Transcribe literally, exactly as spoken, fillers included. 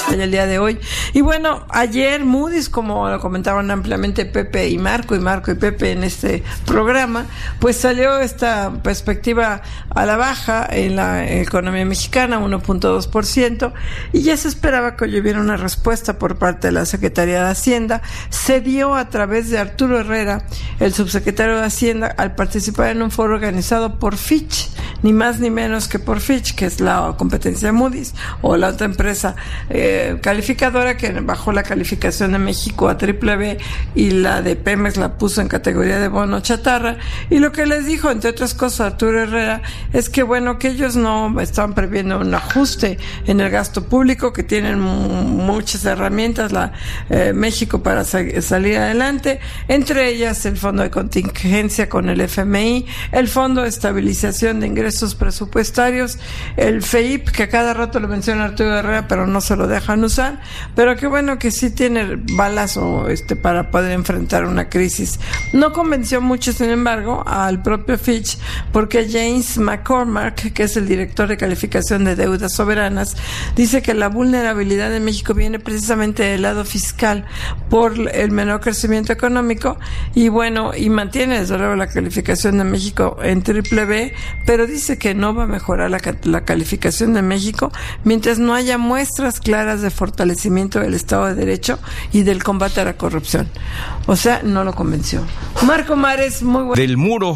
el día de hoy. Y bueno, ayer Moody's, como lo comentaron ampliamente Pepe y Marco, y Marco y Pepe en este programa, pues salió esta perspectiva a la baja en la economía mexicana, uno punto dos por ciento, y ya se esperaba que hoy hubiera una respuesta por parte de la Secretaría de Hacienda. Se dio a través de Arturo Herrera, el subsecretario de Hacienda, al participar en un foro organizado por Fitch, ni más ni menos que por Fitch, que es la competencia de Moody's, o la otra empresa eh, calificadora que bajó la calificación de México a triple B y la de Pemex la puso en categoría de bono chatarra. Y lo que les dijo, entre otras cosas, Arturo Herrera, es que bueno, que ellos no estaban previendo un ajuste en el gasto público, que tienen m- muchas herramientas la eh, México para sa- salir adelante, entre ellas el fondo de contingencia con el F M I, el fondo de estabilización de ingresos presupuestarios, el F E I P, que a cada rato lo menciona Arturo Herrera, pero no se lo dejan usar, pero que bueno, que sí tiene balas o este para poder enfrentar una crisis. No convenció mucho, sin embargo, al propio Fitch, porque James McCormack, que es el director de calificación de deudas soberanas, dice que la vulnerabilidad de México viene precisamente del lado fiscal por el menor crecimiento económico, y bueno, y mantiene desde luego la calificación de México en triple B, pero dice que no va a mejorar la, la calificación de México mientras no haya muestras claras de fortalecimiento del Estado de Derecho y del combate a la corrupción. O sea, no lo convenció. Marco Mares, muy bueno. Del Muro.